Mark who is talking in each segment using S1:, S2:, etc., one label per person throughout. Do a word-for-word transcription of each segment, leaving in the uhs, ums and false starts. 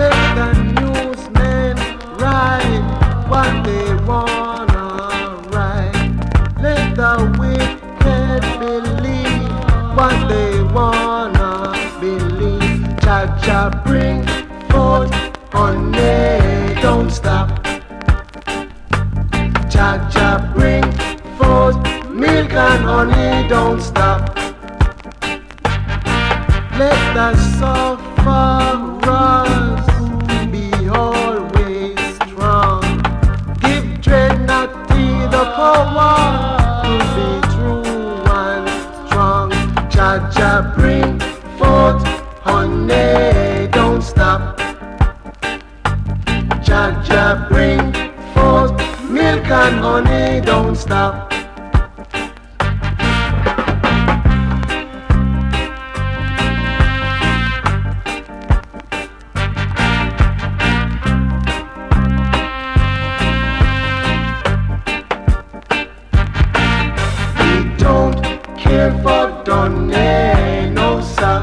S1: Let the newsmen write what they wanna write. Let the wicked believe what they wanna believe. Jah Jah bring forth honey, don't stop. Jah Jah bring forth milk and honey, don't stop. Let the sufferers be always strong. Give Trinity the power to be true and strong. Jah Jah bring forth honey, don't stop. Jah Jah bring forth milk and honey, don't stop. Care for Donny, no sir.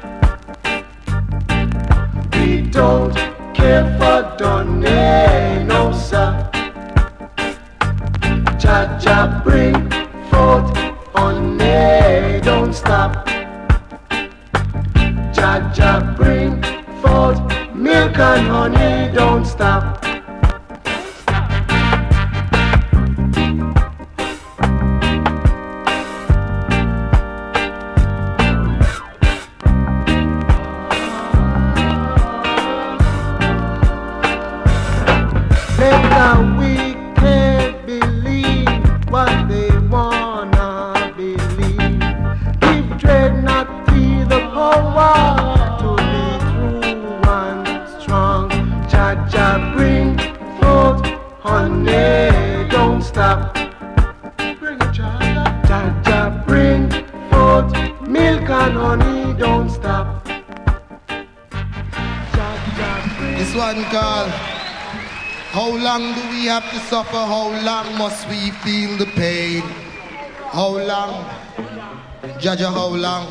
S1: We don't care for Donny, no sir. Jah Jah bring forth honey, don't stop. Jah Jah bring forth milk and honey, don't stop. Let the wicked believe what they wanna believe. Give Trinity the power to be true and strong. Jah Jah bring forth honey, don't stop. Bring it, Jah Jah. Jah bring forth milk and honey, don't stop. Jah Jah bring.
S2: This one called How long do we have to suffer? How long must we feel the pain? How long? Jah Jah, how long?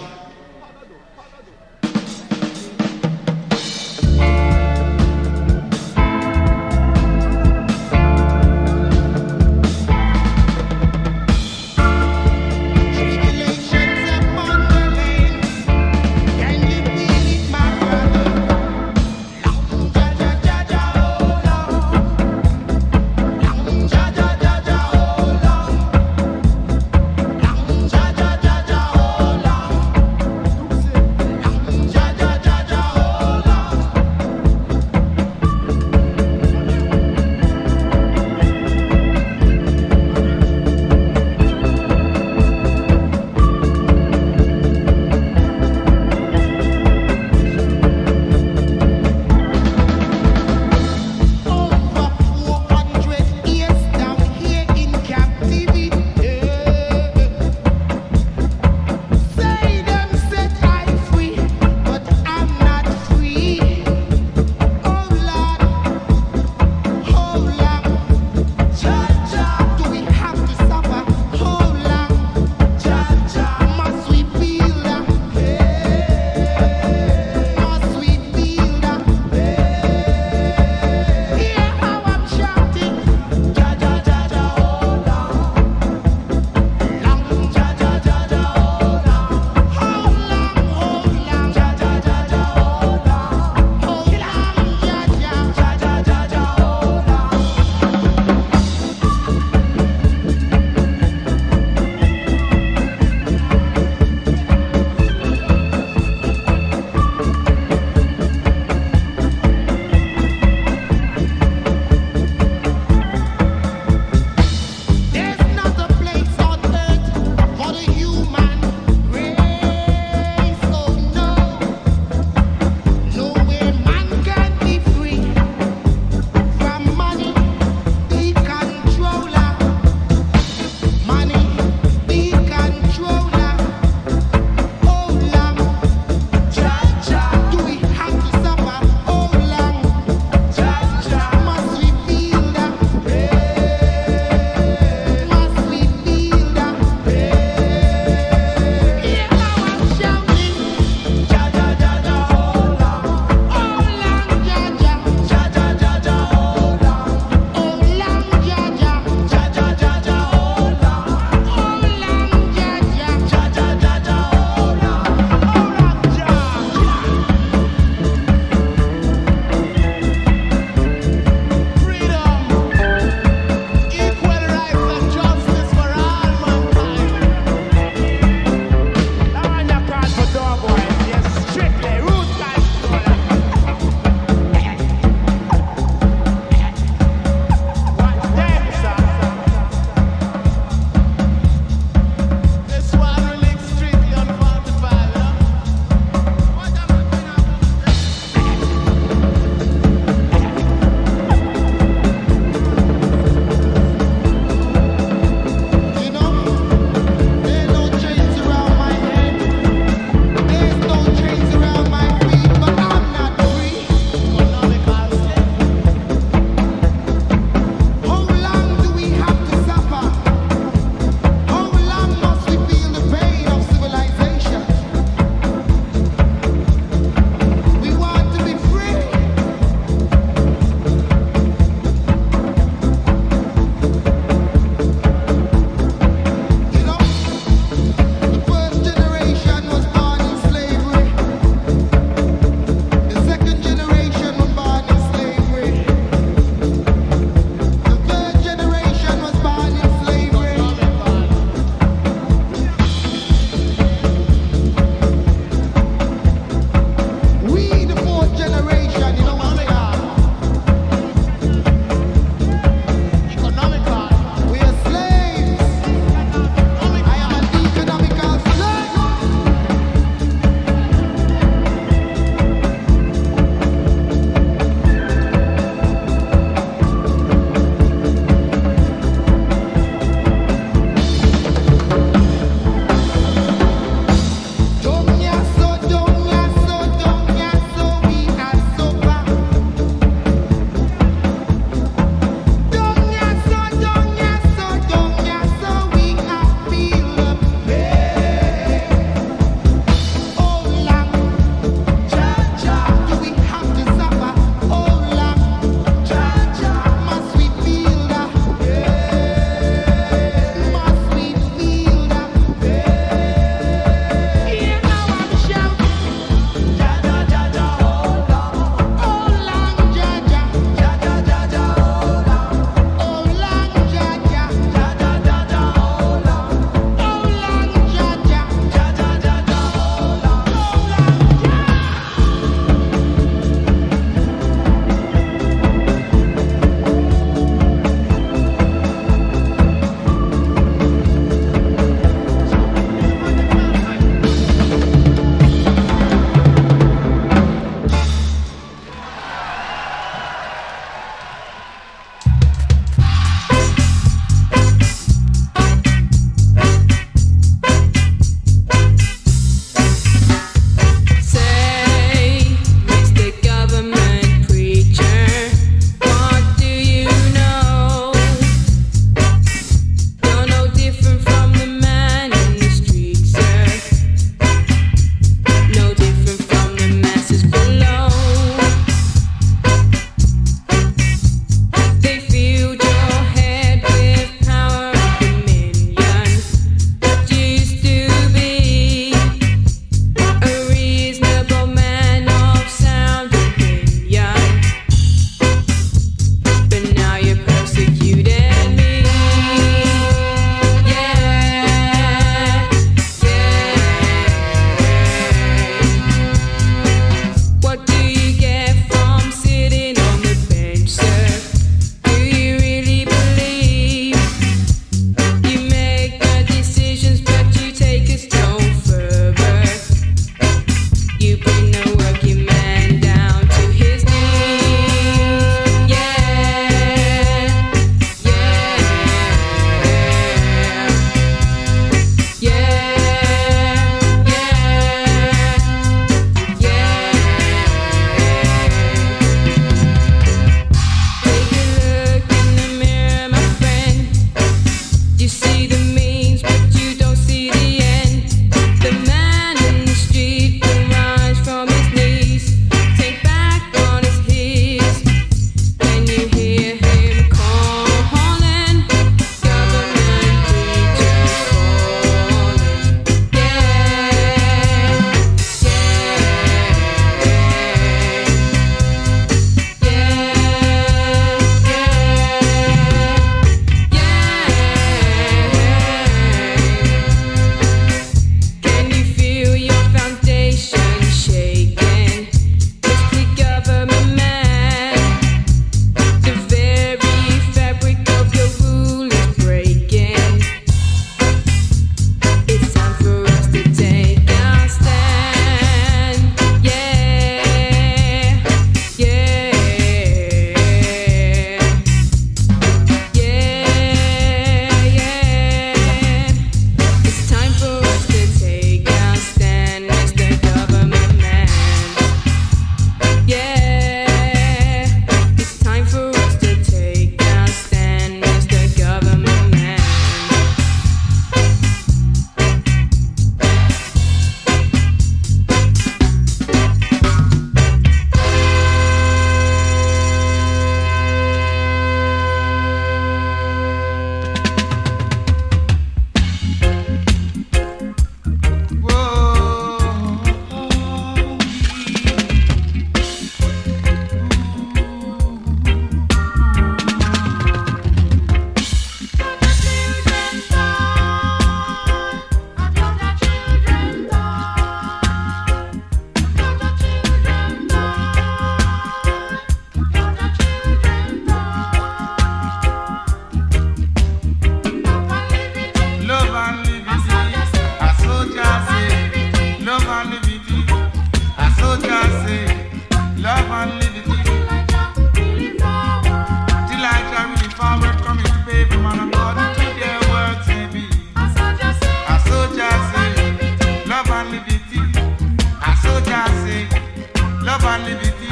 S3: and liberty.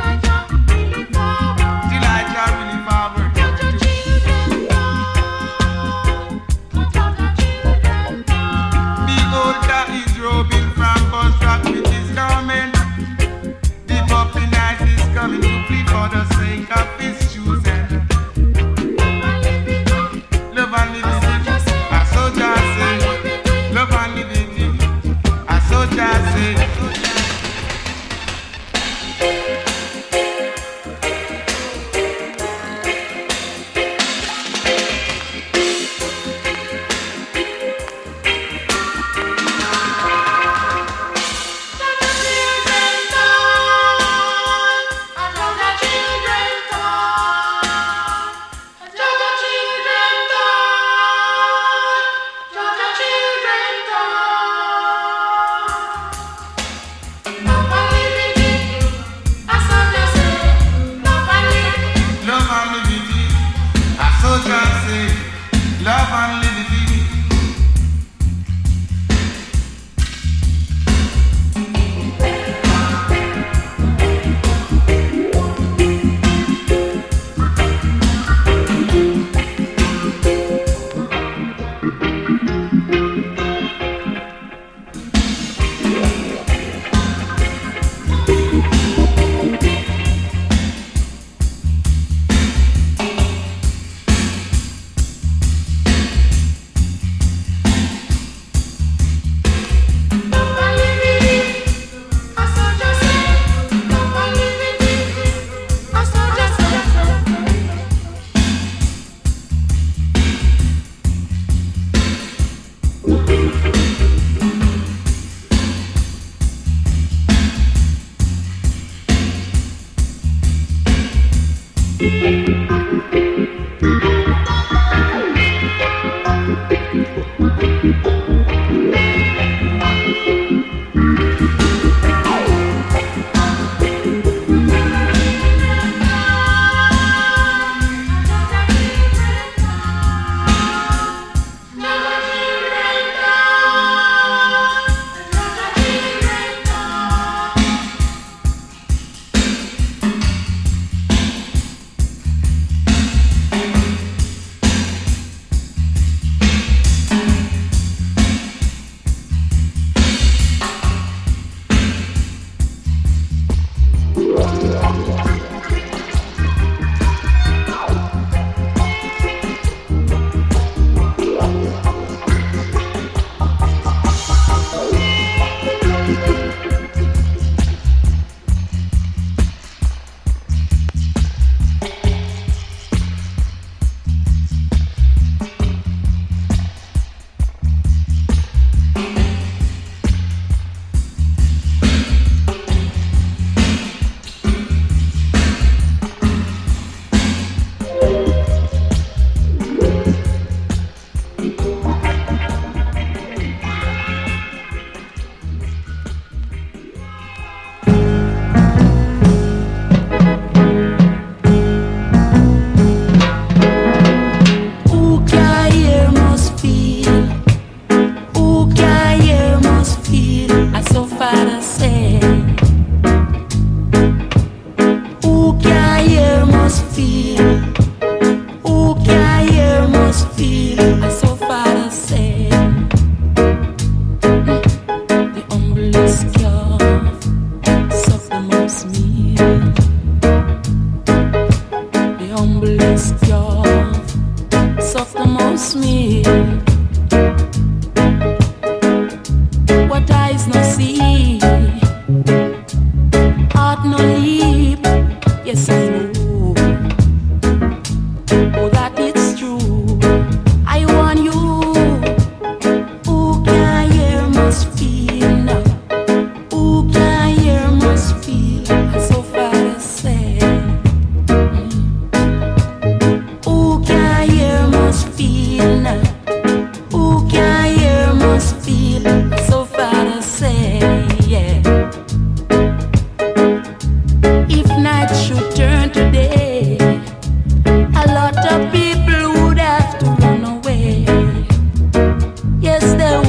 S3: Till I shall really forward. Behold, that is robing from Busrock with his garment. The puppy night is coming to plead for the sake of his choosing. Love and liberty, a soldier say. Love and liberty, a soldier say. Love and liberty.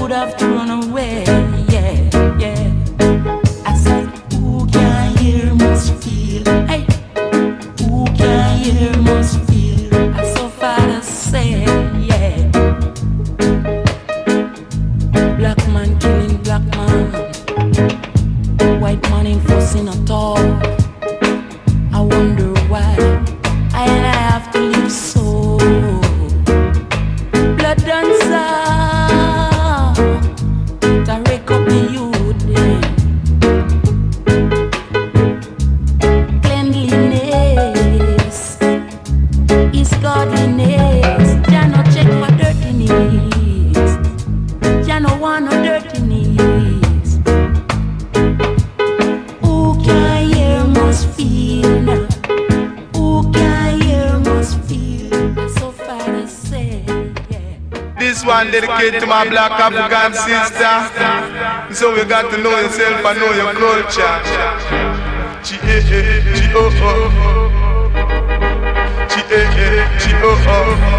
S4: have to run away, yeah, yeah. I said, who can hear me?
S3: This one dedicated to my black African sister. So you got to know yourself and know your culture. G A A G O O G A A G O O.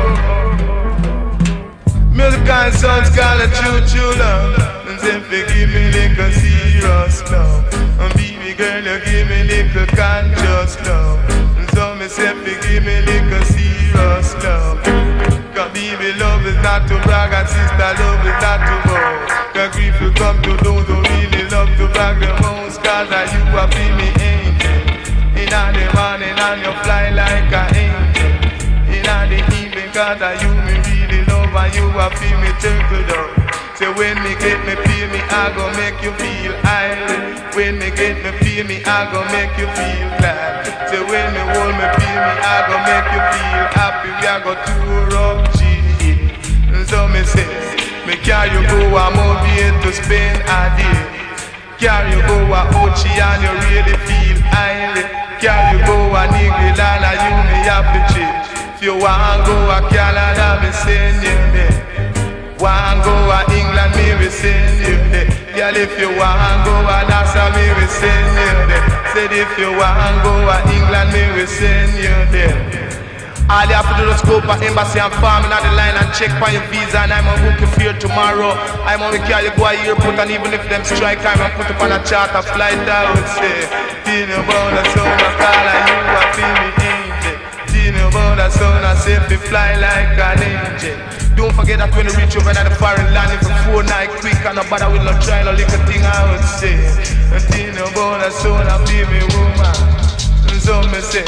S3: Milk and sons call a choo-choo love. And say give me little serious love. And baby girl you give me little conscious love. And so me say give me little serious love. Cause baby love is not to brag and sister love is not to boast. Cause grief will come to those who really love to brag the most. Cause you are be me angel. In the morning and you fly like an angel. In the evening cause you me really love and you are be me turtle dove. So when me get me feel me I go make you feel high. When me get me feel me I go make you feel glad. So when me hold me feel me I go make you feel happy. We are go tour up G. So me say, me carry you go a movie to spend a day. Carry you go a Ochi and you really feel highly. Carry you go a Nigerian and you me have to change. If you want go a Canada, me send you there. Want go a England, me we send you there. Girl, if you want go a Nassau, me we send you there. Said if you want go a England, me we send you there. All you have to do is go for embassy and farm in the line and check for your visa. And I'm on booking for you tomorrow. I'm on the car, you go to airport, and even if them strike, I'm going to put up on a charter flight. I would say, Tino about the son of God, and you are feel me angel. Tino about the son, I say, if you fly like an angel. Don't forget that when you reach over in the foreign land, if you phone night quick and no bother with no try, no little thing I would say. Tino about the son, I feel me woman. So me say,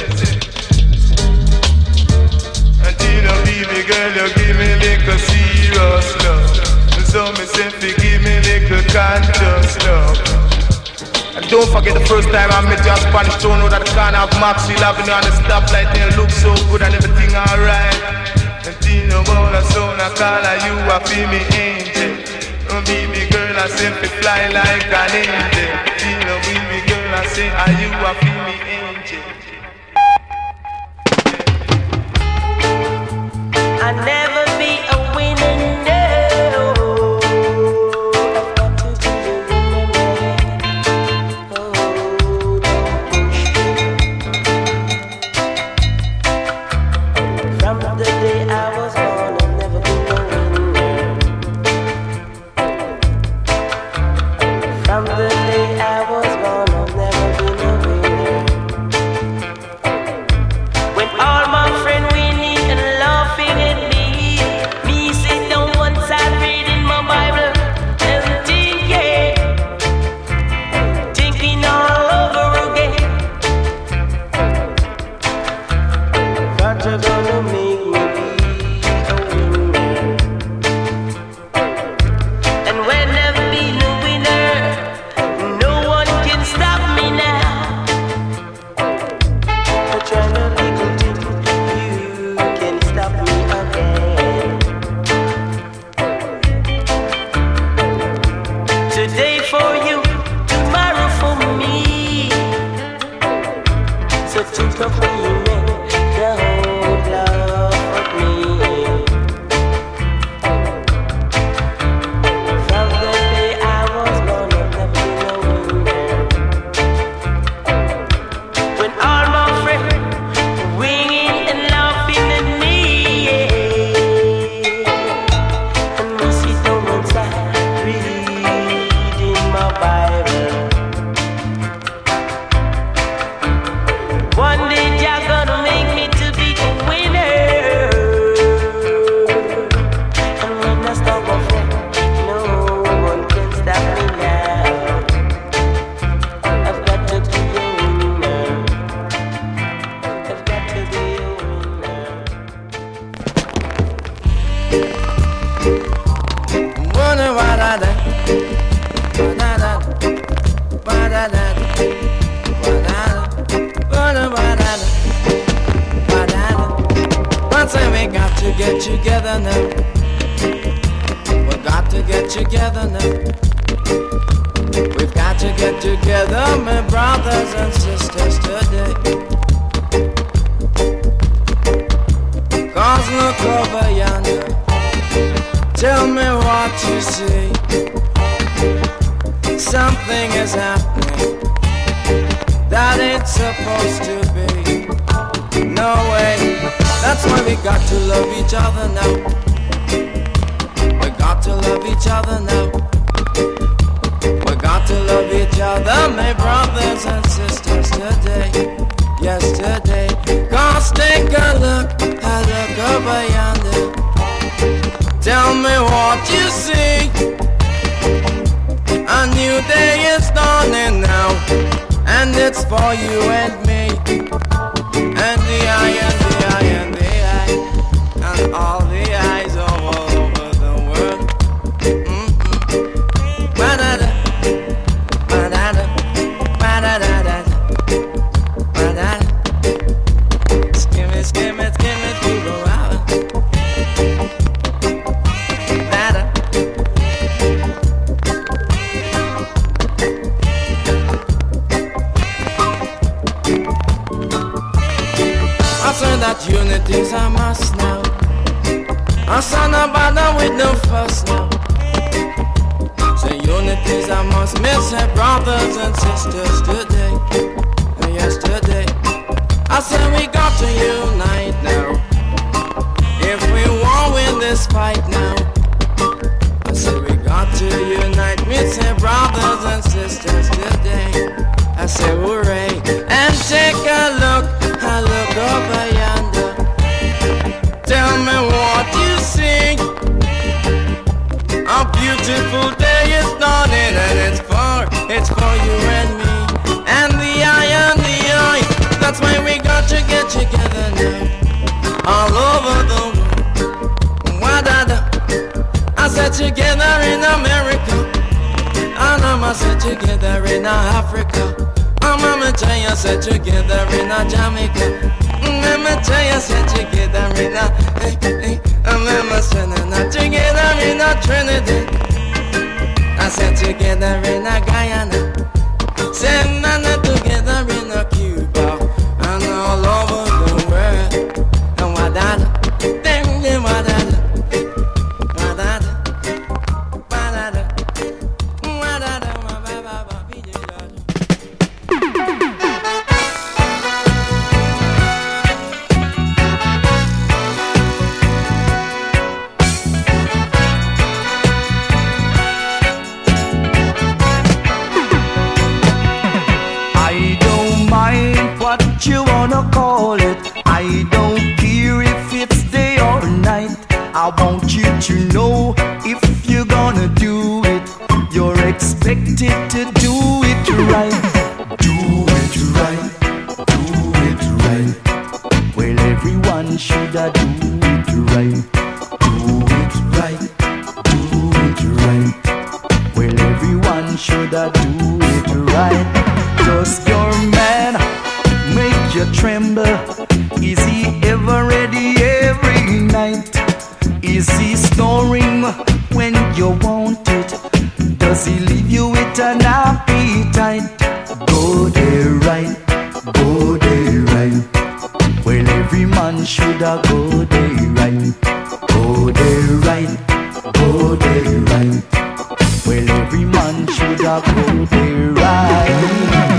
S3: you know, baby girl, you give me little serious love. So me say, give me little conscious love. And don't forget the first time I met you at Spanish Town, know that the corner of Maxwell Avenue and the stoplight there look so good and everything alright. And you know, about the son I call her, you a feel me angel. Oh, baby girl, I say, fly like an angel. You know, baby girl, I say, are you a feel me angel?
S4: I'll never be a winner, no. I've got to be a winner, oh, don't push me. From the day I was born, I've never been a winner. From the day I was born, I've never been a winner. When all my friends winning and laughing at me, me sit down one side reading my Bible and thinking, thinking all over again. God, you're gonna make me be a winner. And when I've been a winner, no one can stop me now. I try not to continue, you can stop me again. Today for you, tomorrow for me. So think of me, man, the whole love of me. From the day I was born, I've never been a winner. When all my friends winging and laughing at me, yeah. And we sit down one side reading my Bible. One day you're gonna make me to be a winner. And when I stop my friend, no one can stop me now. I've got to be a winner. I've got to be a winner.
S5: Wonder what I do. What I do. What I do. What I do. Wonder what I do. What I do. One say we got to get together now. We got to get together now. We've got to get together, my brothers and sisters today. Cause look over yonder. you see? Something is happening that ain't supposed to be. No way. That's why we got to love each other now. We got to love each other now. We got to love each other, my brothers and sisters today. Yesterday, cause take a look, a look over yonder. Tell me what you see. A new day is dawning now, and it's for you and me. And the eye, and the eye, and the eye, and all the eyes all over the world. Mm-mm. Ba-da-da, ba-da-da, ba-da-da-da. Skim it, skim it, skim it through the water. That I say that unity's a must now. I say no bother with no fuss now. Say unity's a must. Me say brothers and sisters today. Yesterday, I said we got to unite now. If we want win this fight now, I said we got to unite. Me say brothers and sisters today. I said hooray. And take a look, a look over yonder. Tell me what you see. A beautiful day is dawning, and it's for, it's for you and me. And the eye and the eye, that's why we got to get together now. All over the world. Wa-da-da. I said together in America, and I'm said together in Africa. I'm gonna tell you, said together in Jamaica. Let me tell you, said together in a, hey, hey, I'm gonna say together in a Trinidad. I said together in a Guyana. Say none together in a Cuba and all over the world. And what-da-da, ding, what-da-da, what-da-da, what-da-da, what-da-da, what-da-da, be the Lord.
S6: What you wanna call it, I don't care if it's day or night. I want you to know if you're gonna do it, you're expected to do it right. Do it right, do it right. Well, everyone should do it right. Do it right, do it right. Well, everyone should do it right. Does your man make you tremble? Is he ever ready every night? Is he snoring when you want it? Does he leave you with an appetite? Go there right, go there right. Well, every man should have go there right. Go there right, go there right. Well, every man should have go there right.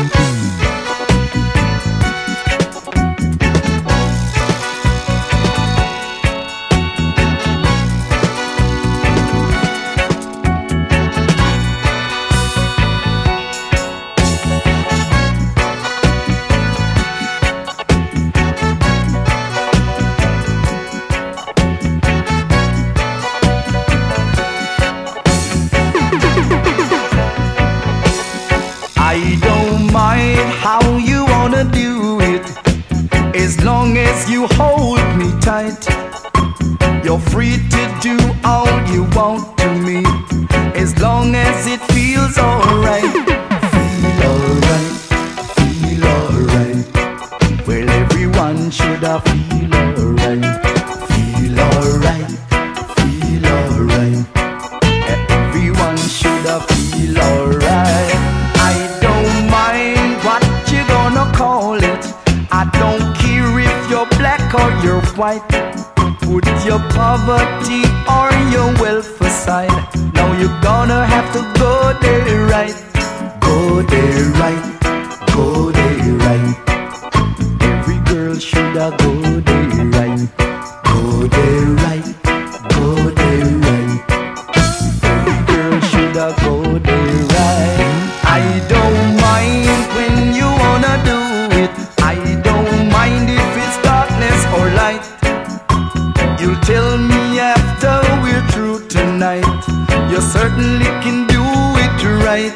S6: How you wanna do it, as long as you hold me tight. You're free to do all you want to me, as long as it feels alright. Feel alright, feel alright. Well, everyone should have feel alright. Feel alright, feel alright. Everyone should have feel alright. I don't mind what you gonna call it. I don't care if you're black or you're white. Put your poverty or your wealth aside. side. Now you're gonna have to go there right. Go there right, go there right. Every girl should have go there right. Go there right, go there right. Every girl should have go there right. I don't mind when you wanna do it. I don't mind if it's darkness or light. You tell me after we're through tonight. You certainly can do it right.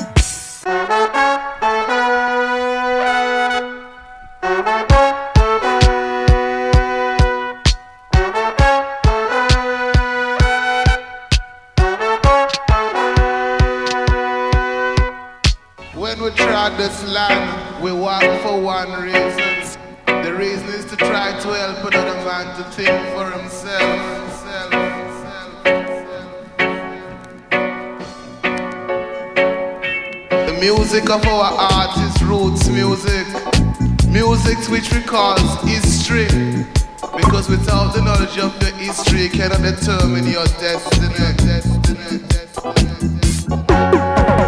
S2: When we trod this land, we walk for one reason. The reason is to try to help another man to think for himself. himself, himself, himself. The music of our art is roots music. Music which recalls history. Because without the knowledge of the history, you cannot determine your destiny. destiny, destiny, destiny.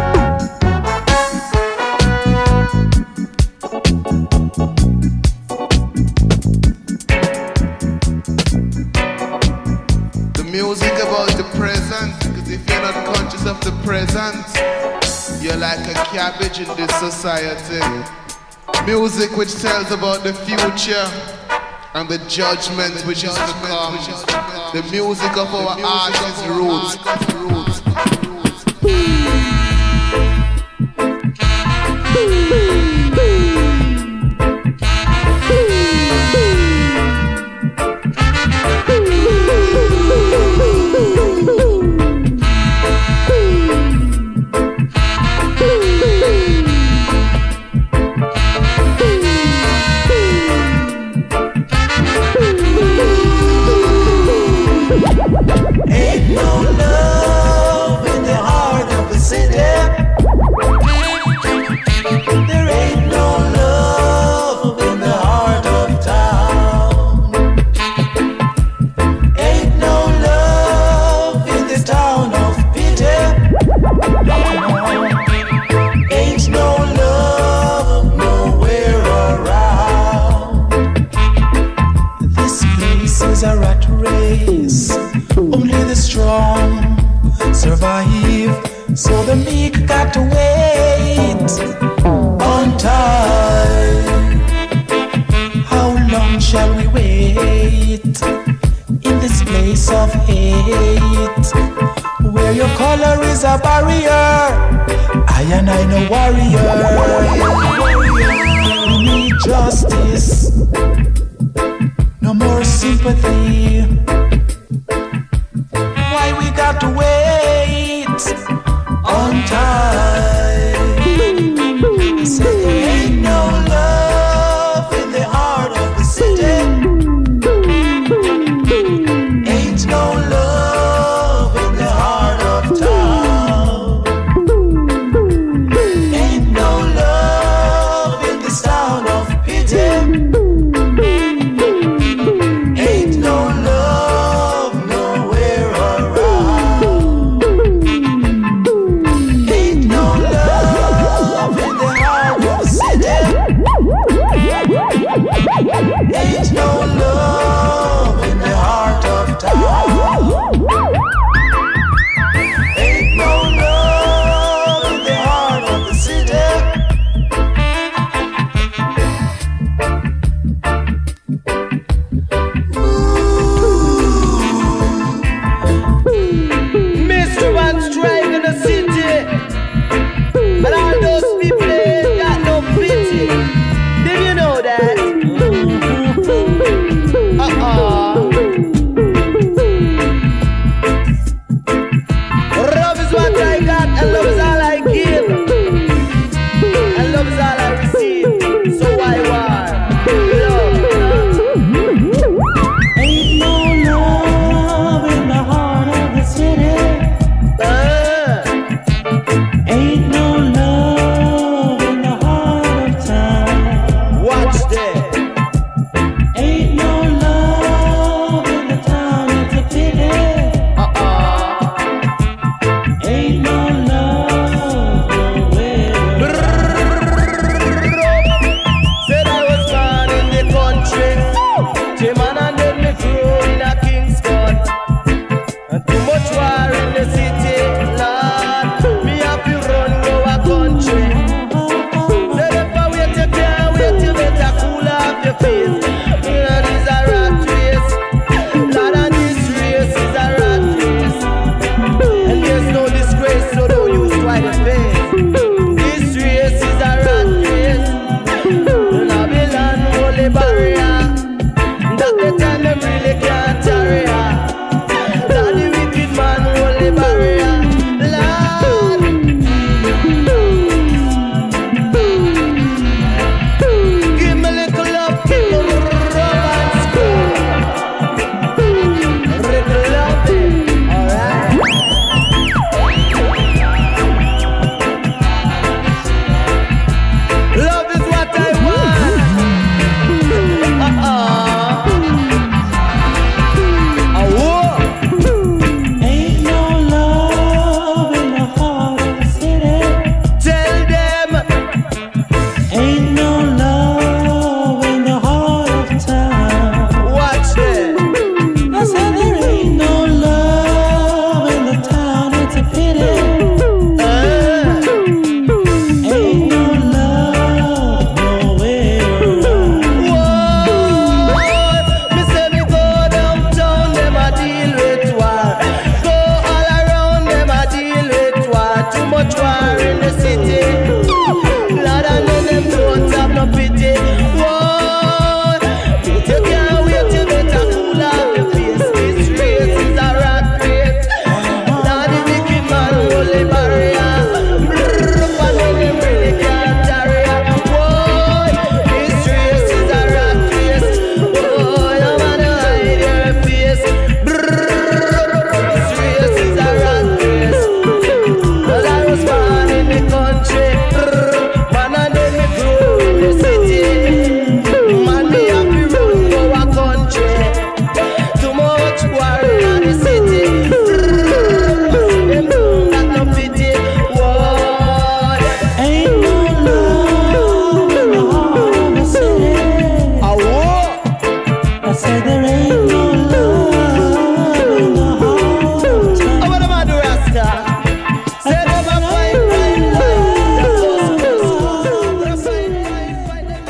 S2: Music about the present, because if you're not conscious of the present, you're like a cabbage in this society. Music which tells about the future and the judgment which is to come. The music of our art is roots.
S7: Ain't no love in the heart of the city. There ain't no love in the heart of town. Ain't no love in this town of pity. Ain't no love nowhere around. This place is a rat race. Only the strong survive, so the meek got to wait on time. How long shall we wait in this place of hate, where your color is a barrier? I and I no warrior. We need justice, no more sympathy. Why we got to wait on time? Say there ain't no love in the heart of the city. Ain't no love in the heart of town. Ain't no love in this town of pity. Ain't no love nowhere around. Ain't no love in the heart of
S8: country. Jim and then me grow in a Kingston. And too much war in the city, Lord. Me have to run go a country. Say if I wait you can't wait, you better cool off your face. You know this a rat race. Lord, and this race is a rat race. And there's no disgrace, so don't use twice the face. This race is a rat race. Babylon holy barrier. That the time them really can't carry her. That the wicked man holy barrier. Lord, give me a little love, give me romance, little loving, alright. Love is what I want.
S7: Ain't no love in the heart of the city.
S8: Tell them,
S7: Ain't no love in the heart of town.
S8: watch them.
S7: I said there ain't no love in the town, it's a pity.
S8: Uh,
S7: Ain't no love nowhere around.
S8: what? Me say me go downtown, them a deal with war. Go all around, them a deal with war. Too much war in the city. Lord, and then them don't have no pity. What? If you can't wait, you better cool off your face. This race is a rat race. Lord, the wicked man holy barrier. Brrr, and then them really can't carry her. Boy, this race is a rat race. Boy, no matter hide your face. Brrr, this race is a rat race. Well, I was born in the country. Brrr, man, and then me grew in the city. Man, me have to run go a country. Too much war in the city. Brrr, them don't got no pity. What?
S7: Ain't no love in the heart of the city.
S8: A war?
S7: I said there ain't no love in the heart of town.
S8: I wanna man do Rasta. Say them a fight, fight, fight. That's so smooth. Them fight, fight, fight.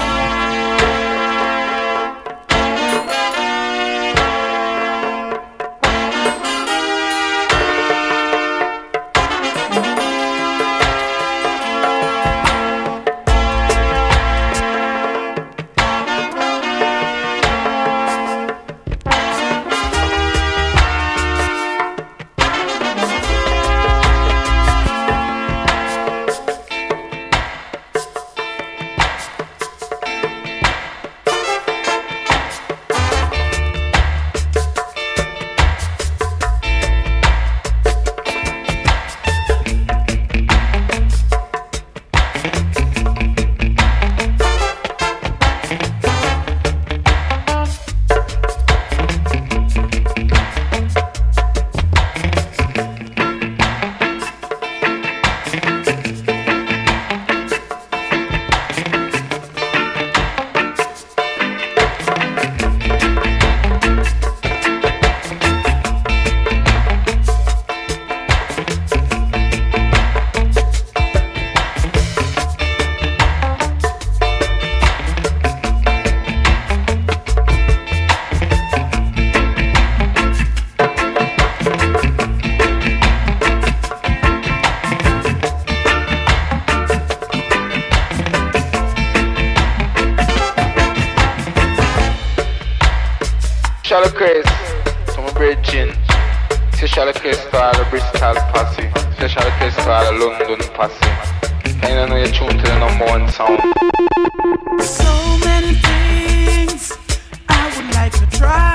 S9: Shallow Chris, some bridging. Say Shallow Chris to all the Bristol posse. Say Shallow Chris to all the London posse. And you know you tune to the number one sound.
S7: So many things I would like to try.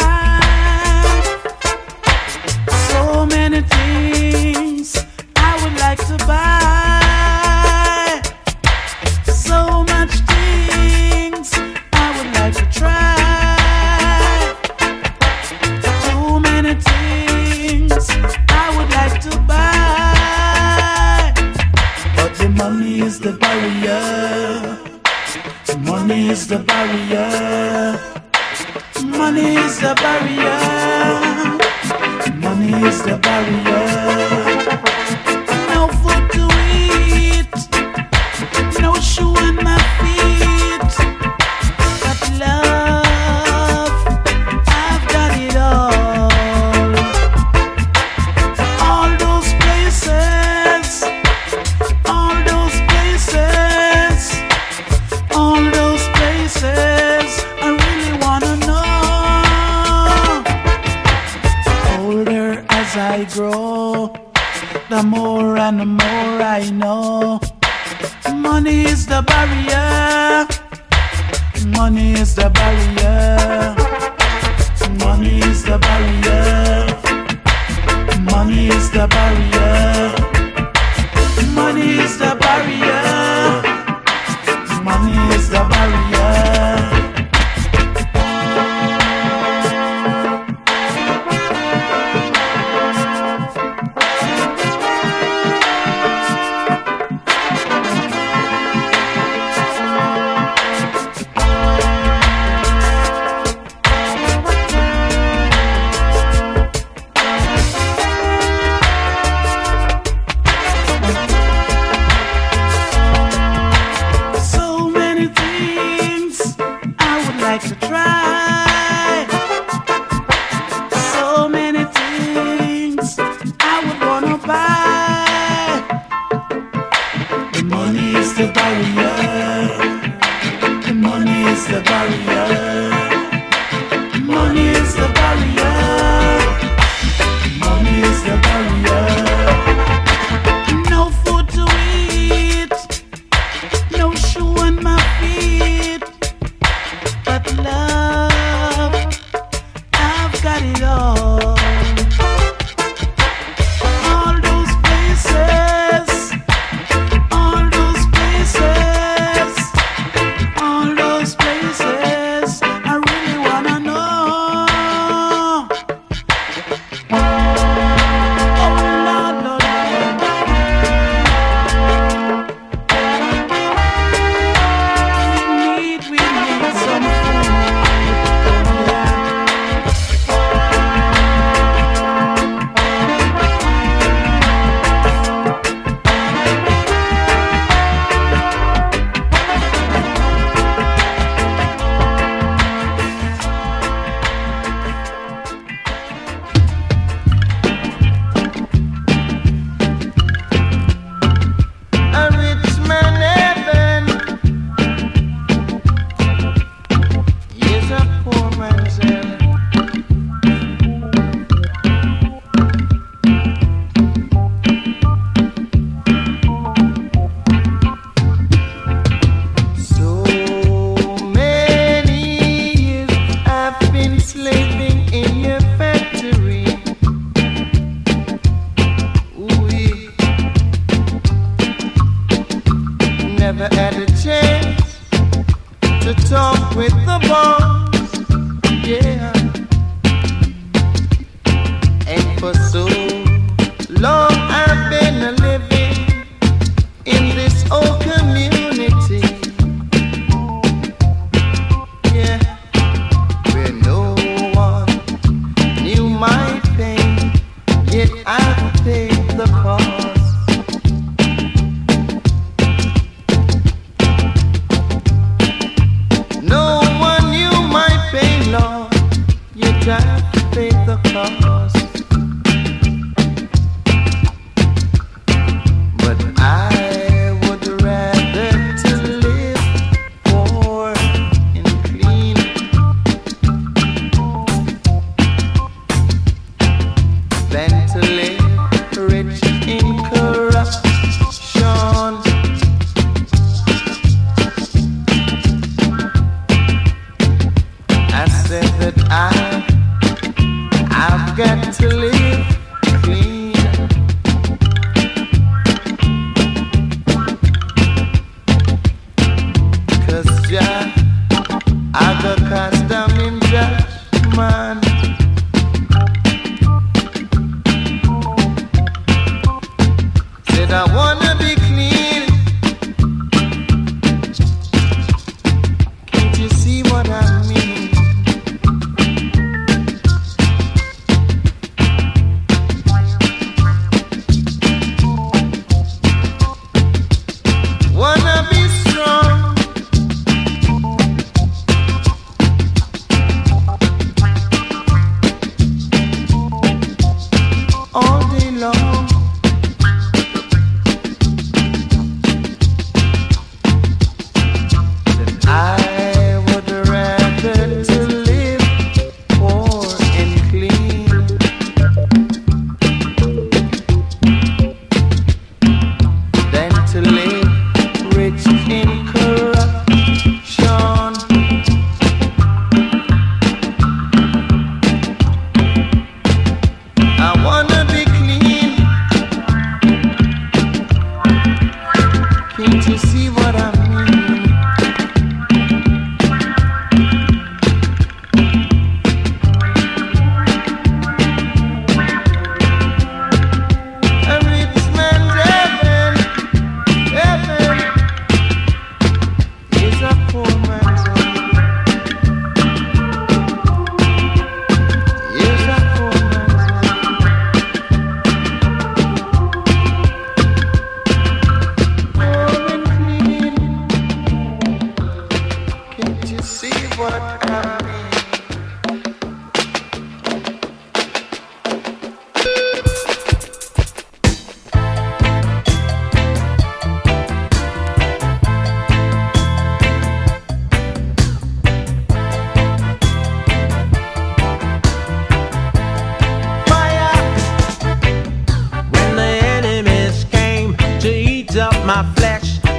S7: So many things I would like to buy. So much things I would like to try. Too many things I would like to buy. But the money is the barrier. The money is the Money is the barrier. Money is the barrier. No food to eat, no shoe on my feet, but love, I've got it all. All those places, all those places, all those places, I really wanna know. Older as I grow, the more and the more I know. Money is the barrier. Money is the barrier. Money is the barrier. Money is the barrier. Money is the barrier. Money is the barrier.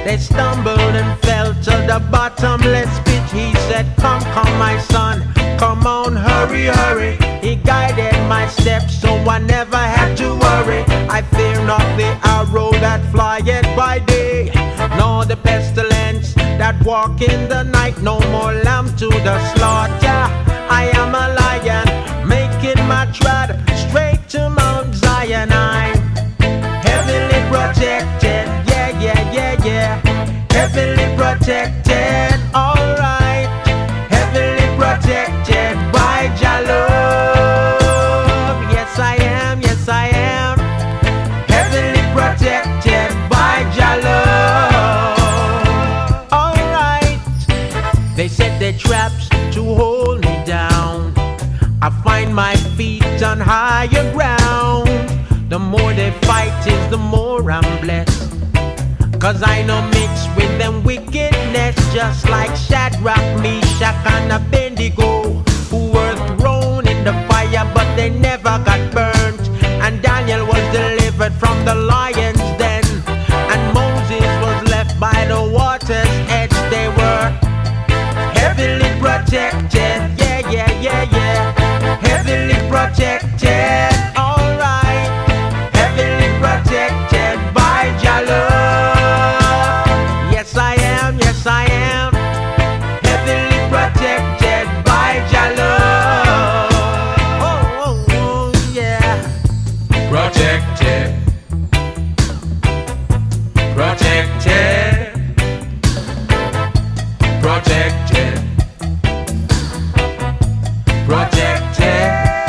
S10: They stumbled and fell to the bottomless pit. He said, come, come, my son, come on, hurry, hurry. He guided my steps, so I never had to worry. I fear not the arrow that flieth by day, nor the pestilence that walk in the night. No more lamb to the slaughter. I am a lion, making my trot straight to Mount Zion. I'm heavenly protected, yeah, yeah, yeah, yeah. Heavenly protected, alright. Heavenly protected by Jah love. Yes I am, yes I am. Heavenly protected by Jah love. Alright. They set their traps to hold me down. I find my feet on higher ground. The more they fight is the more I'm blessed. Cause I no mix with them wickedness. Just like Shadrach, Meshach and Abednego, who were thrown in the fire but they never got burnt. And Daniel was delivered from the lion's den. And Moses was left by the water's edge. They were heavily protected, yeah, yeah, yeah, yeah. Heavily protected, alright. Heavily protected by Jah love. Yes I am, yes I am. Heavily protected by Jah love. Oh, oh, oh, yeah.
S11: Protected, protected, protected, protected.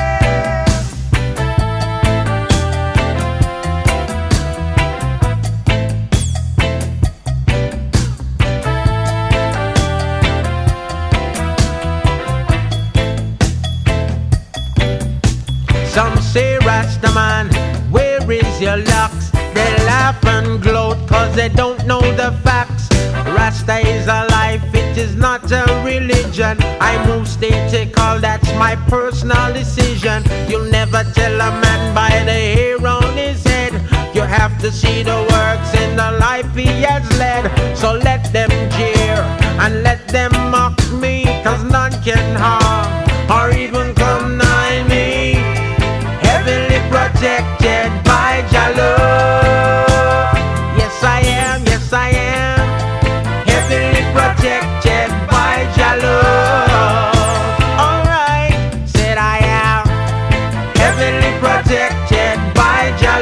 S10: Some say, Rastaman, where is your locks? They laugh and gloat cause they don't know the facts. Rasta is a life, it is not a religion. I move statical, that's my personal decision. You'll never tell a man by the hair on his head. You have to see the works in the life he has led. So let them jeer and let them mock me, cause none can harm or even come nigh me. Heavenly protected by Jah love. Yes I am, yes I am. Heavenly protected by Jah love. Alright, said I am. Heavenly protected by Jah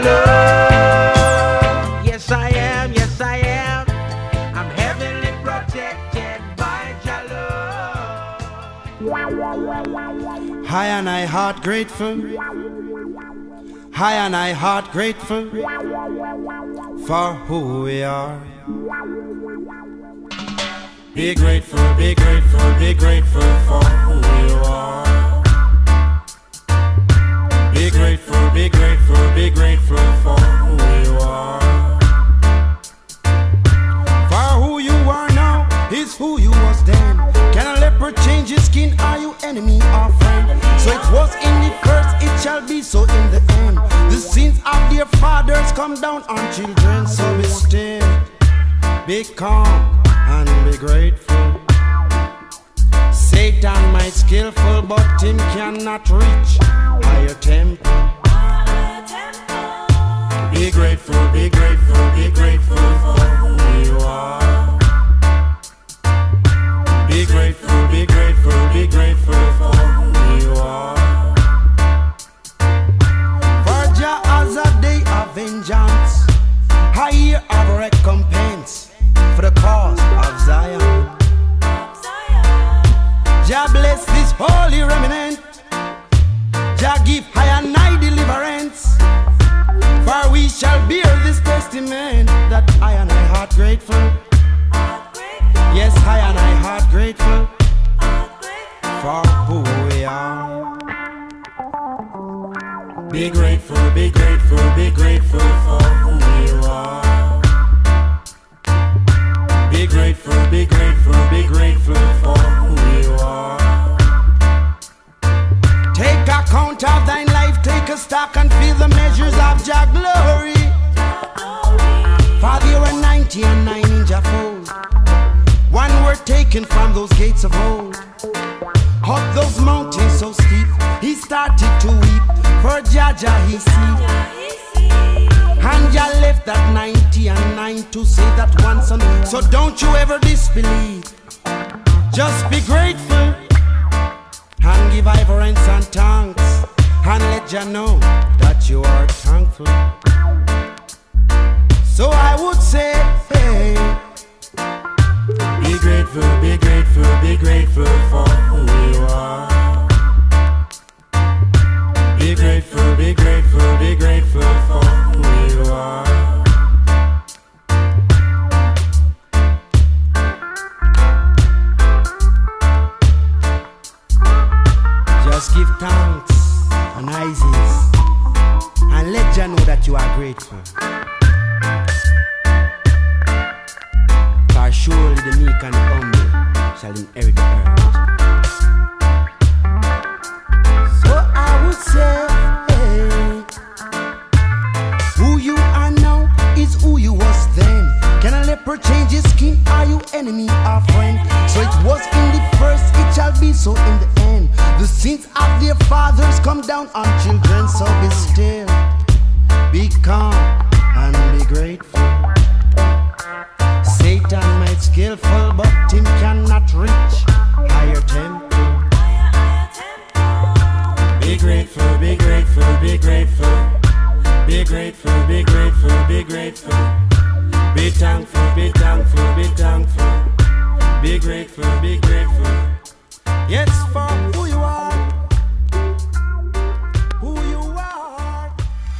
S10: love. Yes I am, yes I am. I'm heavenly protected by Jah love.
S12: High and I heart grateful. High and I heart grateful for who we are. Be grateful, be grateful, be grateful for who you are. Be grateful, be grateful, be grateful for who you are. For who you are now is who you was then. Can a leopard change his skin? Are you enemy or friend? So it was in the first, it shall be so in the end. The sins of their fathers come down on children. So be still, be calm and be grateful. Satan might skillful, but him cannot reach higher temple. Be grateful, be grateful, be grateful for who you are. Be grateful, be grateful, be grateful for who you are. For Jah has a day of vengeance, a year of recompense for the cause of Zion. Jah bless this holy remnant. Jah give high and high deliverance. For we shall bear this testament that I and I heart grateful. Yes, I and I heart grateful for who we are. Be grateful, be grateful, be grateful for who you are. Be grateful, be grateful, be grateful for who you are. Take account of thine life, take a stock and feel the measures of Jah glory. For there were ninety and nine in Jah were taken from those gates of old. Up those mountains so steep, he started to weep. For Jaja he see. And ya left that ninety and nine to save that one son. So don't you ever disbelieve. Just be grateful and give reverence and thanks, and let ya know that you are thankful. So I would say, hey, be grateful, be grateful, be grateful for who you are. Be grateful, be grateful, be grateful for who you are. Just give thanks and praises and let Jah know that you are grateful. For surely the meek and the humble shall inherit the earth. So I would say, hey, who you are now is who you was then. Can a leopard change his skin? Are you enemy or friend? So it was in the first, it shall be so in the end. The sins of their fathers come down on children. So be still, be calm and be grateful. Satan might skillful, but him cannot reach higher temple. Be grateful, be grateful, be grateful. Be grateful, be grateful, be grateful. Be thankful, be thankful, be thankful. Be grateful, be grateful. Yes, for who you are. Who you are.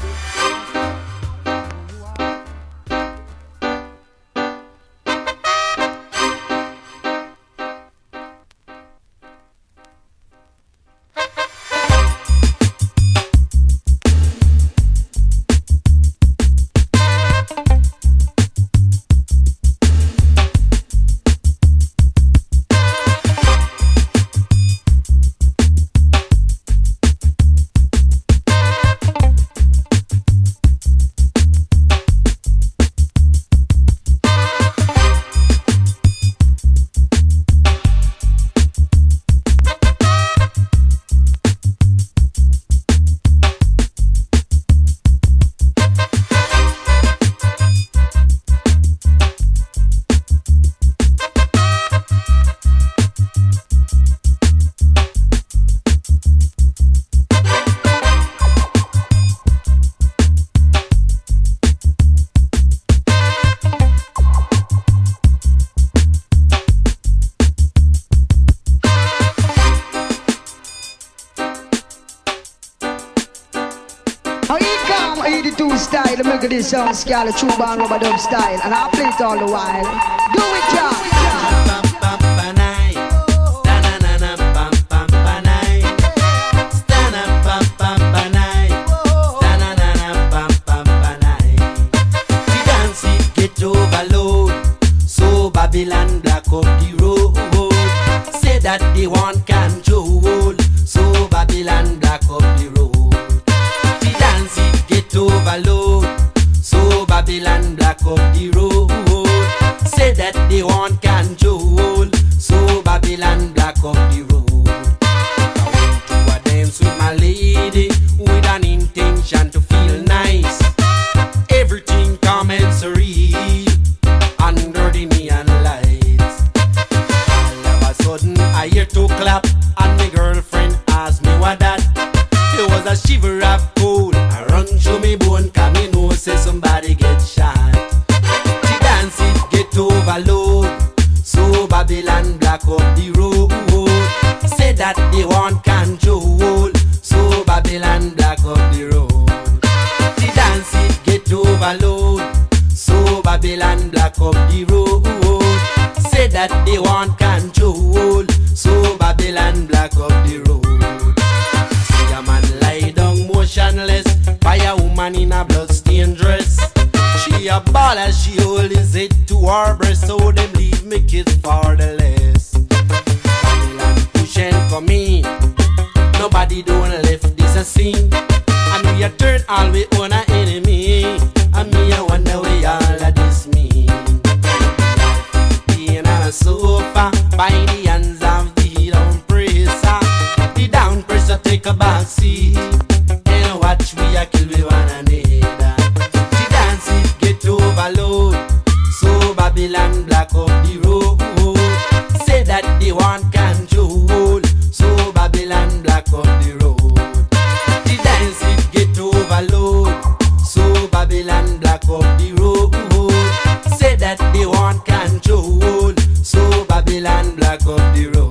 S13: This song Scarlet Tuba and Rubber Dub style, and I play it all the while. Do it, John.
S6: The dance it get overload, so Babylon black up the road. Say that they want control, so Babylon black up the road. The dance it get overload, Babylon black up the road. Say that they want control, so Babylon black up the road. I went to a dance with my lady with an intention to feel nice. Everything commensurate under the neon lights. All of a sudden I hear two clap and my girlfriend asked me what that. There was a shiver of cold. I run through me bone, cause me know say somebody get shot. The dance it get overload, so Babylon black up the road. Say that they want control, so Babylon black up the road. The dance it get overload, so Babylon black up the road. Say that they want control, so Babylon black up the road. See a man lie down motionless by a woman in a bloodstained dress. She a ball as she hold his head to her breast, so them leave me kids fatherless. Babylon push and come in, nobody don't left this a scene. And we a turn all we own a enemy, and me a wonder where all of this mean. In a sofa,
S7: by the hands of the down pressure. The down pressure take a back seat and watch we a kill we one another. The dance it get overload, so Babylon block up the road. Say that they want control, so Babylon block up the road. The dance it get overload, so Babylon block up the road. Say that they want control, so Babylon block up the road.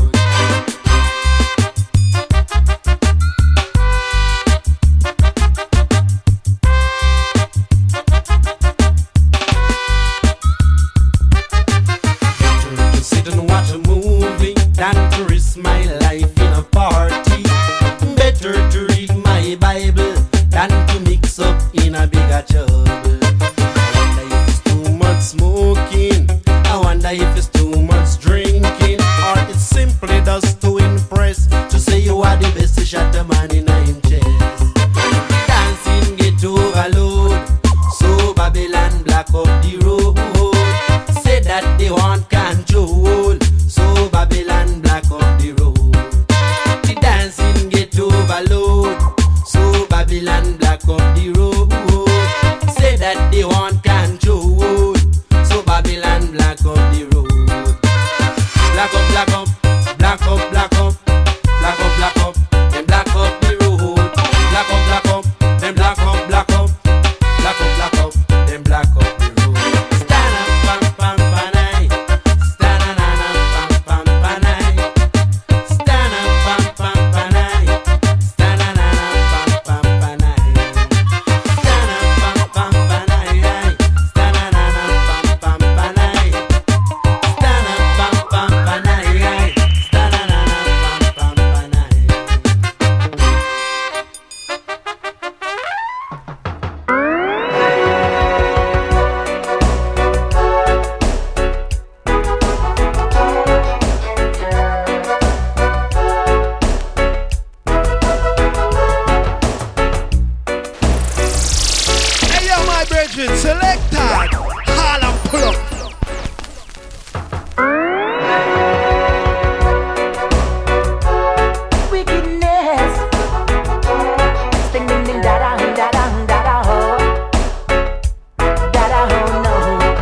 S7: Better to sit and watch a movie than to risk my life in a party. Better to read my Bible than to mix up in a bigger trouble. I wonder if it's too much smoking, I wonder if it's too much drinking, or it's simply just to impress, to say you are the best, to shot a man in a him chest. Dancing get overload, so Babylon block up the road. Say that they want control, so Babylon block up the road. The dancing get overload, so Babylon block up the road. Say that they want control, so Babylon block up the road. Black up, black up, black up, black up, black up, black up, then black up the road. Black up, black up, then black up, black up, black up, black up, then black up the road. Stand up, pam, pam, panai. Stand up, pam, pam, panai. Stand up, pam, pam, panai. Stand up, pam, pam, panai. Stand up, pam, pam, panai. Stand up, pam, pam, panai. Stand up, pam, pam, panai. Stand up, pam, pam, panai.
S2: Hey yo, my brethren, select that. Hall and pull up.
S4: Wickedness. Ding ding ding da da da da da da ho. Da da ho no.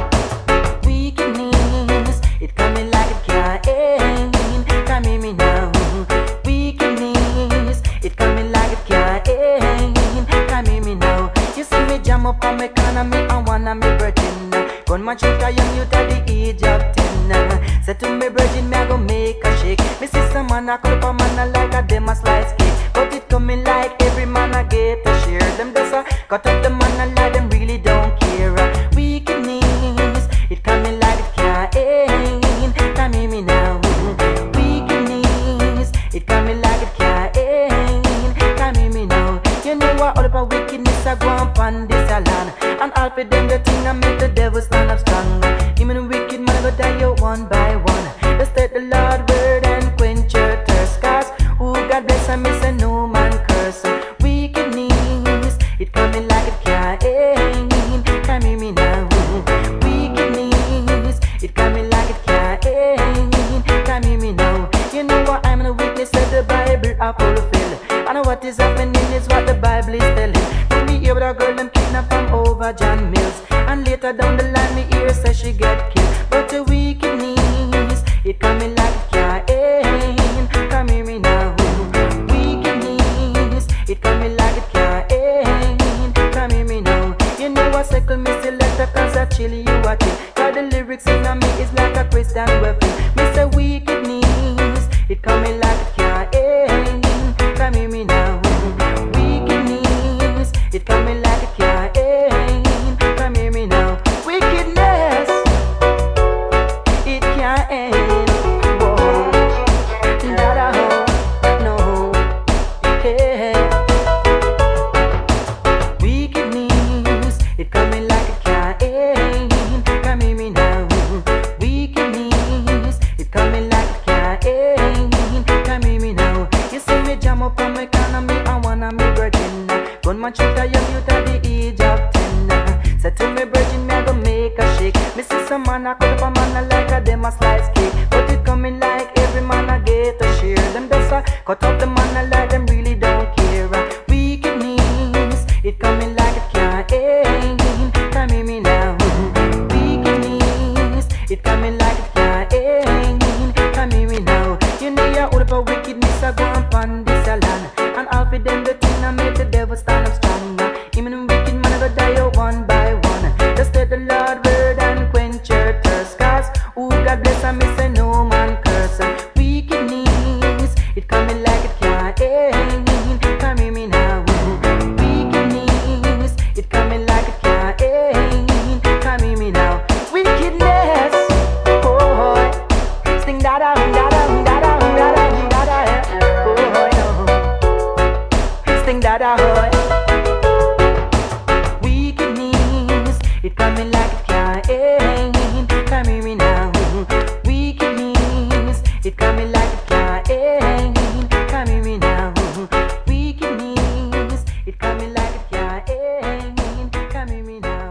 S4: Wickedness. It coming like it can't end. Come hear me now. Wickedness. It coming like it can't end. Come hear me now. You see me jam up on me economy and one of me virgin. Gunman shoot a young youth at the age of ten. Said to me virgin, me I go make a shake. Me see some man a cut up a man a like a dem a slice cake. But it coming like every man a get a share. Them just a cut up the man a like them really don't care. Wickedness, it coming like it can't end. Come hear me now. Wickedness, it coming like it can't end. Come hear me now. You know what all about wickedness a go on pon this a land. And all for them the thing I make the devil stand up strong. Even wicked man go die you one by one. Let's take the Lord word and quench your thirst. Cause who God bless and miss and no man curse. Wickedness, it coming like it can't end. Come hear me now. Wickedness, it coming like it can't end. Come hear me now. You know what I'm a witness of the Bible I fulfill. I know what is happening is what the Bible is telling. When me hear about a girl them kidnapped from over John Mills, and later down the line me hear say she get killed. But the wickedness, it coming like it can't end. Come hear me now. Wickedness, it coming like it can't end. Come hear me now. You know what cycle me selector cause I chill you a chill. Cause the lyrics in a me is like a Christian weapon. Me say wickedness, it coming like it can't end. Come hear me now. Wickedness, it coming like it can't end. Come hear me now. Wickedness, it can't end. Whoa, da da ho, no, hey. Wickedness, it coming like it can't end. Come hear me now. Wickedness, it coming like it can't end. Come hear me now. You see me jam up on my economy and one of me virgin. Gunman shoot a young youth at the age of ten. Said to me virgin, me I go make a shake. Me see some man a cut up a man a like a dem a slice cake. But it come Cut up the man a lie, them really don't care. Wickedness, it coming like it can't end. Come hear me now. Wickedness, it coming like it can't end. Come hear me now. You know you're all about wickedness, I go and pan this a land. And all for them the thing I make the devil stand up strong. Even wicked man I go die out one by one. Just let the Lord word and quench your thirst. Cause who God bless and me say no man curse. Wickedness, it coming like it can't end. Come hear me now. Wickedness, it coming like it can't end. Come hear me now. Wickedness, oh, sting da da da da da da da da da. Oh no, sting da da. Wickedness, it coming like it can't end. Come hear me now. Wickedness, it coming like it can't end. Come hear me now. Wickedness, it coming like it can't end. Come hear me now.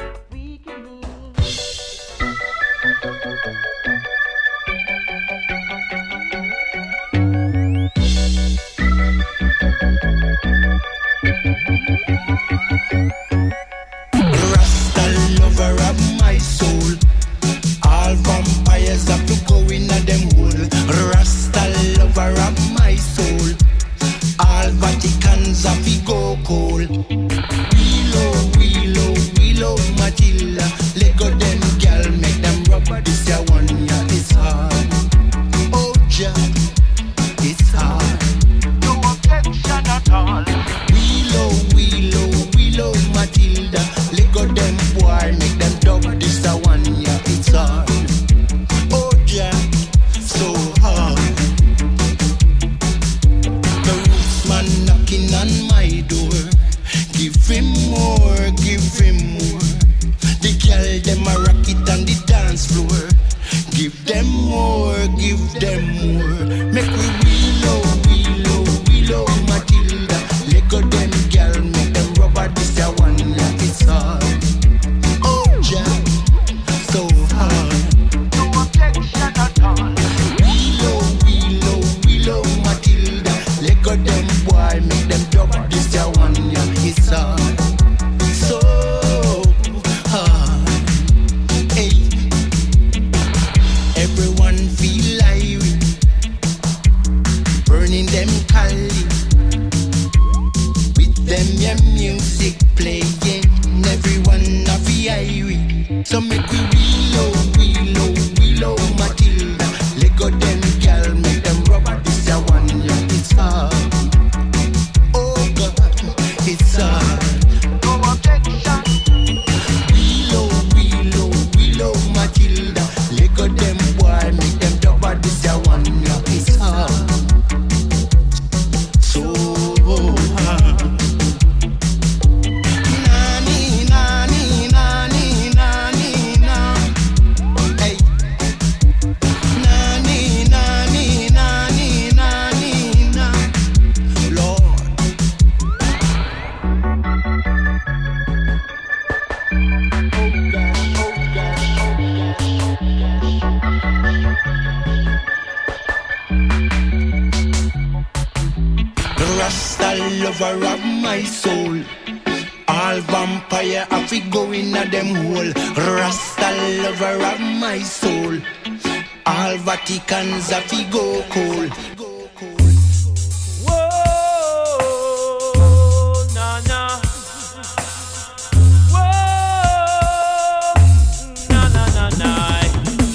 S6: Rasta lover of my soul. All vampires have to go in a them hole. Rasta lover of my soul. All Vaticans have to go cold. Willow, Willow, Willow, Matilda. Let go them gal, make them rub this ya one ya. It's hard. Oh ja, it's hard. No affection at all. Willow, Willow, Willow, Matilda. Let go them boy, make them dub this a one ya. It's hard. Oh ja, so hard. The roots man knocking on my door. Give him more, give him more. The girl them a rock it on the dance floor. Give them more, give them more. Make we willow, willow, willow, Matilda. Let go them girl, make them rubber this a one ya. It's hard. Oh ja, so hard. No affection at all. Willow, willow, willow, Matilda. Let go them boy, make them dub this a one ya. It's hard. So hard. Hey. Everyone feel irate. Burning them cali. With them your music playing. Everyone a feel irate. So make we willow, willow, willow, Matilda. Let go them girl, make them rubber this a one ya. It's hard. Oh God, it's hard. No affection. Willow, willow, willow, Matilda. Let go them boy, make them rubber this a one ya. It's hard. So hard. Nani, nani, nani, nani, na. Hey. Nani, nani, nani, nani, na. Lord. Rasta lover of my soul. All vampire have to go in a them hole. Rasta lover of my soul. All Vaticans have to go cold.
S14: Whoa, nah, nah. Whoa, nah, nah, nah, nah.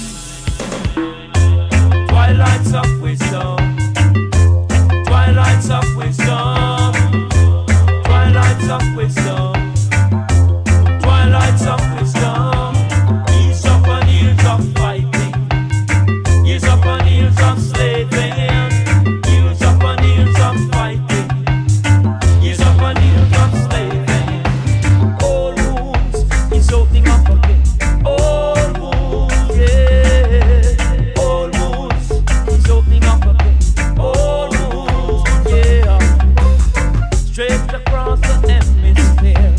S14: Twilights of wisdom. Twilights of wisdom. Twilights of wisdom. Twilights of wisdom. He's up on heels of fighting. He's up on heels of slaving. He's up on heels of fighting. He's up on heels of slaving. Old wounds, he's opening up again. Old wounds, yeah. Old wounds, he's opening up again. Old wounds, yeah. Straight across the hemisphere.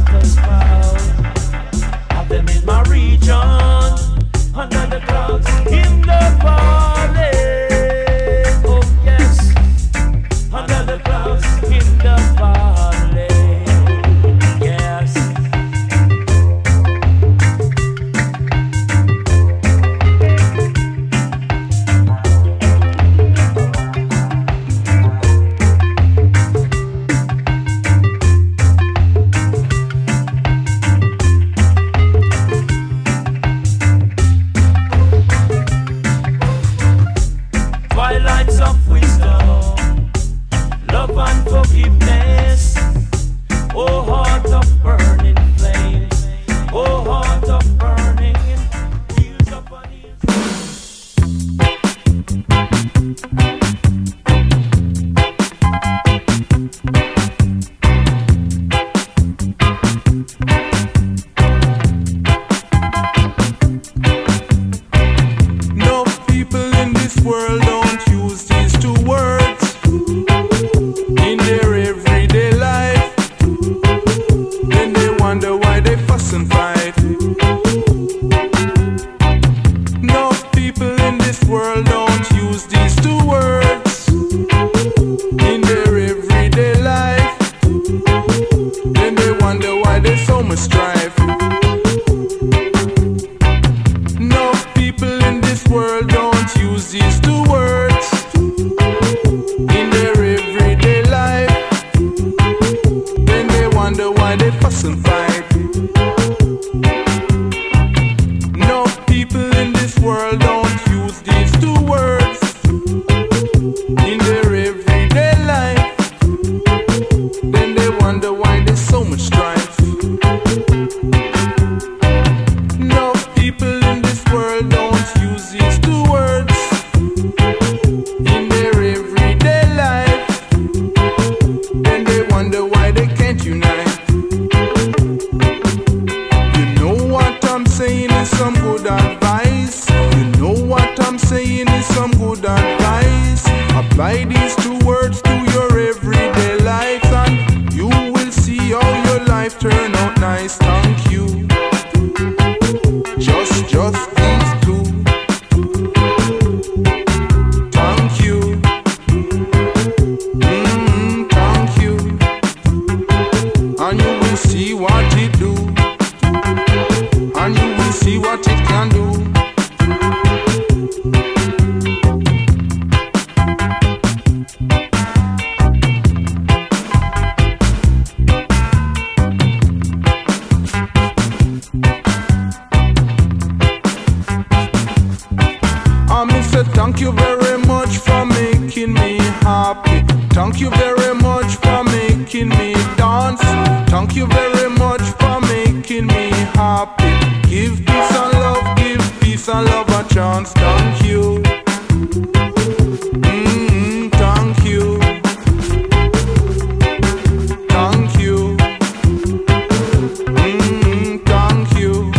S14: darkest cloud. Have them in my region, under the clouds, in the valley. Oh yes, under the clouds, in the valley. Yes. Twilights of wisdom, love and forgiveness. Oh heart of burning flames, oh heart of burning years upon years.
S15: No people in this world don't use these two words in their everyday life. Then they wonder why they fuss and fight. No people in this world don't use these two words in their everyday life. Then they wonder why there's so much strife. No people in this world don't use these two words in their everyday life. Then they wonder why they fuss and fight. No people in this world don't use these two words in their everyday life. Then they wonder why there's so much strife. No people in this world don't use these two words in their everyday life. Then they wonder why they can't unite. You know what I'm saying is some good advice. You know what I'm saying is some good advice. Apply these two words to your everyday life and you will see how your life turn out nice. Thank you. Just, just these two. Thank you. Mm, thank you. And you will see what it do. And you will see what it can do. I me say thank you very much for making me happy. Thank you very much for making me dance. Thank you very much for making me happy. Give peace and love, give peace and love a chance. Thank you. Mm, thank you. Thank you. Mm, thank you.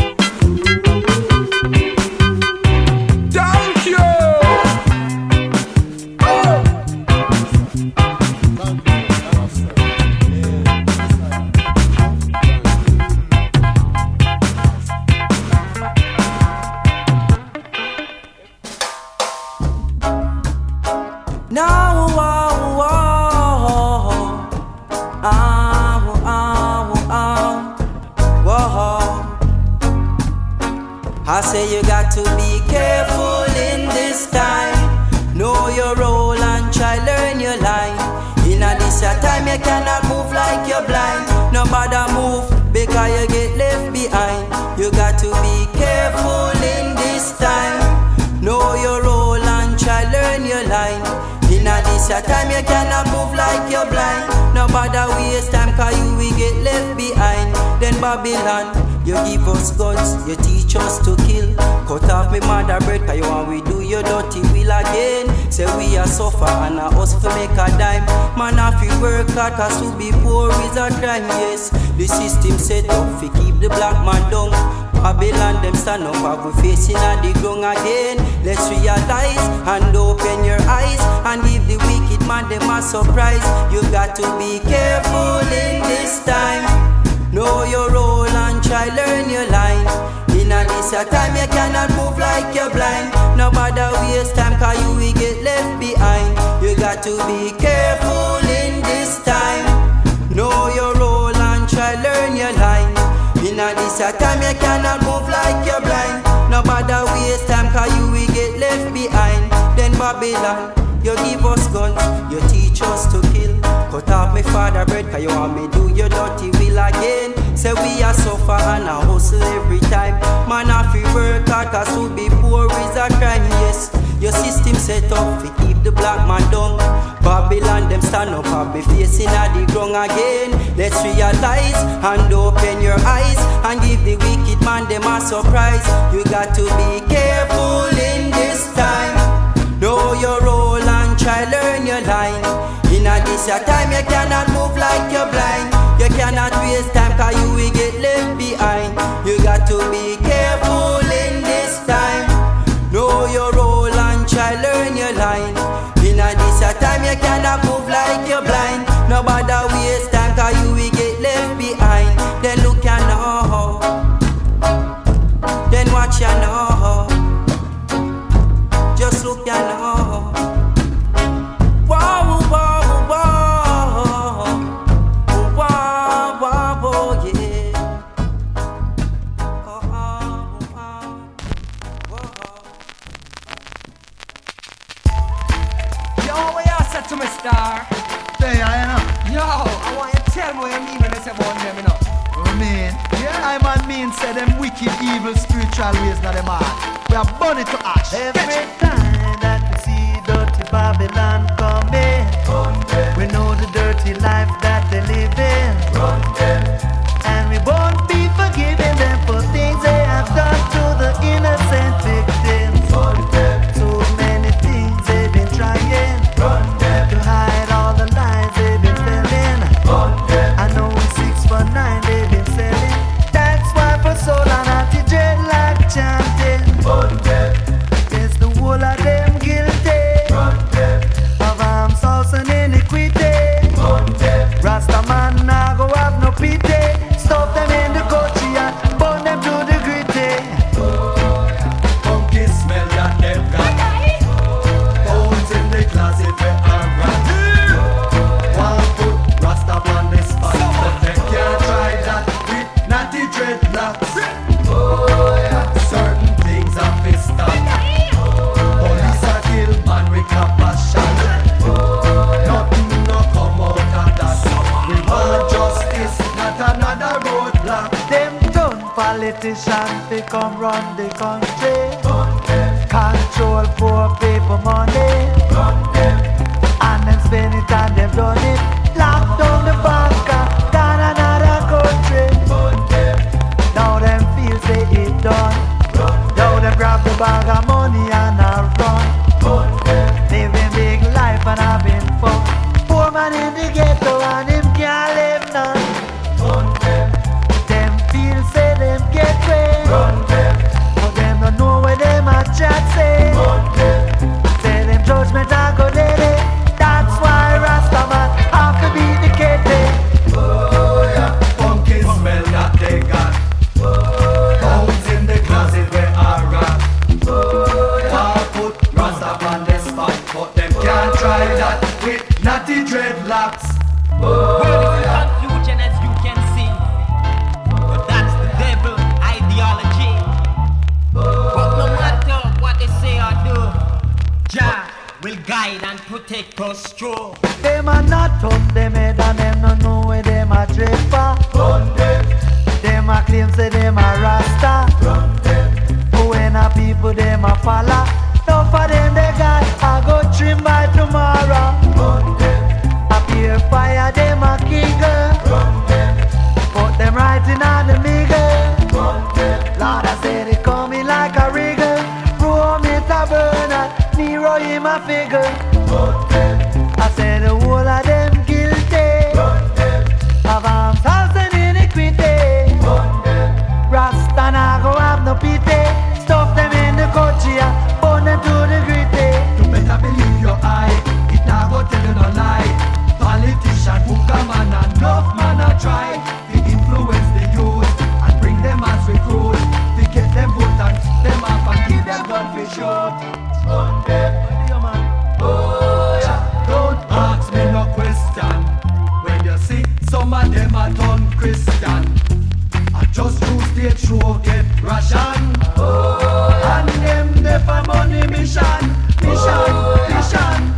S15: Thank you.
S5: Now, wow, wow, ah, ah, ah, wow. I say you got to be careful in this time. Know your role and try learn your line. In a this your time you cannot move like you're blind. No matter move because you get left behind. You got to be careful in this time. Know your role and try learn your line. In a this your time you cannot move like you're blind. No matter waste time cause you will get left behind. Then Babylon, you give us guns, you teach us to kill. Cut off me mother bread cause you want we do your dirty will again. Say we are suffer and a us to make a dime. Man if you work hard cause to be poor is a crime. Yes, the system set up to keep the black man down. Babylon them stand up and we facing at the ground again. Let's realize and open your eyes and give the wicked man them a surprise. You got to be careful in this time. Know your
S16: this a time you cannot move like you're blind. No bother waste time, cause you will get left behind. You got to be careful in this time. Know your role and try learn your line. In a this a time you cannot move like you're blind. No bother waste time, cause you will get left behind. Then Babylon, you give us guns, you teach us to kill. Cut off me father bread, cause you want me do your dirty will again. Say we are suffer and a hustle every time. Man have to work hard, cause to be poor is a crime, yes. Your system set up to keep the black man down. Babylon them stand up and be facing at the ground again. Let's realize and open your eyes and give the wicked man them a surprise. You got to be careful in this time. Know your role and try learn your line. In a this your time you cannot move like you're blind. You cannot waste time, cause you will get left behind. You got to be careful in this time. Know your role and try learn your line. In a this your time you cannot move like you're blind. No bother waste time, cause you will get left behind. Then look ya know, then watch ya know. Just look ya know. Wow, wow, wow, wow, wow, wow, yeah. Oh, oh, oh, oh.
S17: Yo, what you said to me, star?
S6: There, I know.
S17: Yo, I want you to tell me what you mean when you say about them, you know.
S6: What I mean? Yeah, I man mean say them wicked, evil, spiritual ways not them heart. We are burn it to ash.
S18: Every time that we see dirty Babylon coming, we know the dirty life that they live in. And we won't be forgiving them for things they have done to the innocent victims. So many things they've been trying to hide all the lies they've been telling. I know six for nine they've been selling. That's why for so long anti-dreadlock chanting. Yes, the whole of them guilty of arms, house and iniquity. Rasta man nah go have no pity. Stop them in the country and burn them to the gritty.
S19: Funky smell that they've got. Bones in the closet where I'm rat. One foot Rasta on the spot, but they can't try that with natty dreadlocks. Certain things are pissed off. Police are kill man with compassion. Nothing no come out of that. We want justice, not another roadblock.
S18: Them done politicians, they come run the country. Control poor people money. And them spend it and them done it. Lock down the bank, down another country. Now them feel say it done. Now them grab the bag of money and a run. Living big life and having fun. Poor man in the ghetto and him can't live none. Them feel say them get way. But them don't know where them a chat say. Say them judgment a go daily. That's why Rasta man have to be the kitty.
S19: Oh yeah, funky smell that they got. Bones in the closet where I rap. I'll put Rasta on the spot, but them can't try that with natty dreadlocks.
S20: Well, it's confusion as you can see, but that's the devil ideology. But no matter what they say or do, Jah will guide and protect us through.
S18: Them a not up them head and them no know where them a trade for. Them a claim say them a Rasta. But when a people them a follow, no for them they got a go trim by tomorrow. A pure fire them a giggle. Put them right in on the middle. Lord I say they coming like a rigger. Rome it a burner, Nero him a figure. I say the whole of them guilty of arms, house and iniquity. Rasta nah go have no pity. Stuff them in the country and burn them to the gritty.
S19: You better believe your eye, it nah go tell you no lie. Politician who come and enough man a try to influence the youth and bring them as recruits to get them vote them a turn Christian. I just to state show get ration. And them never money mission, mission, mission.